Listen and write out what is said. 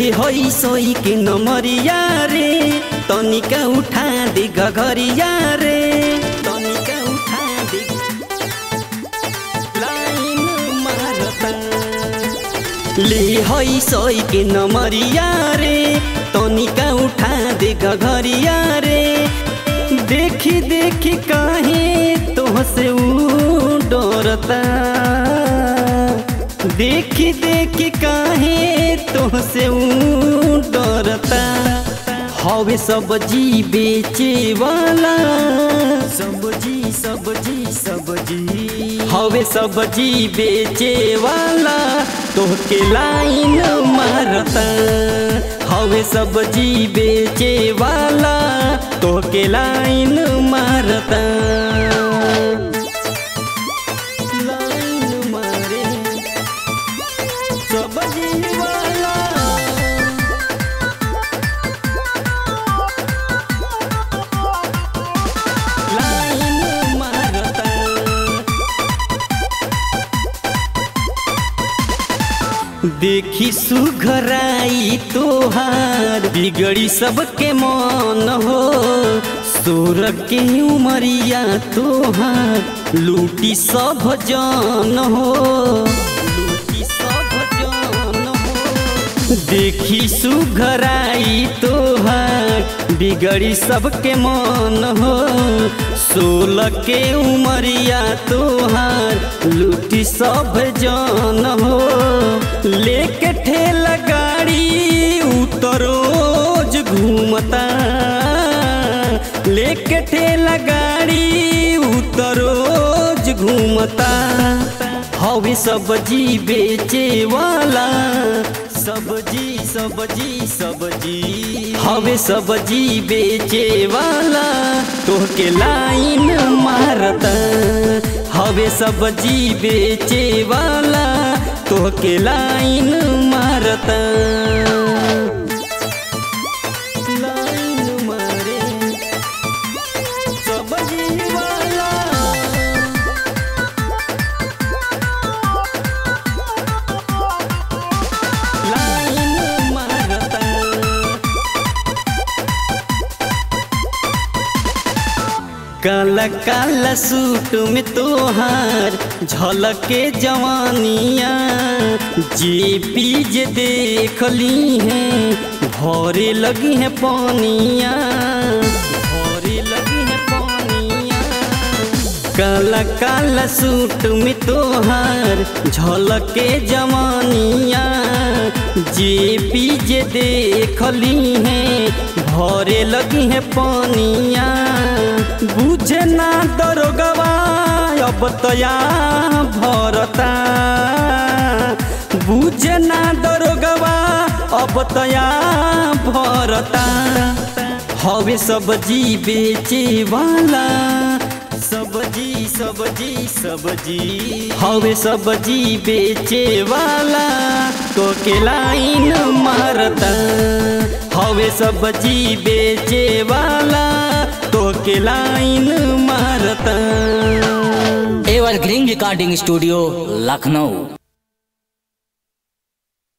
हई सोई के नमरिया रे तनिका उठा दे घघरिया रे तनिका उठा दे लाइन मारता ले हई सोई के नमरिया रे तनिका उठा दे घघरिया रे देखी देखी काहे तोहसे ऊ डरता देखी देखी काहे तोहसे ऊ डरता हवे सब्जी बेचे वाला सब्जी सब्जी सब्जी हवे सब्जी बेचे वाला तोहके लाइन मारता हवे सब्जी बेचे वाला तोहके लाइन मारता लाइन मारे सब्जी वाला लाइन मारता देखी सुघराई तोहार बिगड़ी सबके मन हो सोर के उमरिया तोहार लूटी सब जान हो लूटी सब जान हो देखी सुघराई तोहार बिगड़ी सबके मन हो 16 के उमरिया तोहार लूटी सब जान हो लेके ठेला गाड़ी उतरोज घूमता लेके ठेला गाड़ी उतरोज घूमता हवे सब्जी बेचे वाला सब्जी सब्जी सब्जी हवे सब्जी बेचे वाला तोहके लाइन मारता हवे सब्जी बेचे वाला तोहके लाइन मारता लाइन मारे सब्जी वाला लाइन मारता काला काला सूट में तोहार झलके जवानिया जे पीज देखली है भरे लगी है पानिया भरे लगी है पानिया काला काला सूट में तोहार झलके जवानिया जे पीज देखली है भरे लगी है पानिया बुझे ना दरोगवा अब तया भरता बुझे ना दरोगवा अब तया भरता हवे सब्जी बेचे वाला सब्जी सब्जी सब्जी हवे सब्जी बेचे वाला तोहके लाइन मारता हवे सब्जी बेचे वाला तोहके लाइन मारता एवरग्रीन रिकॉर्डिंग स्टूडियो लखनऊ।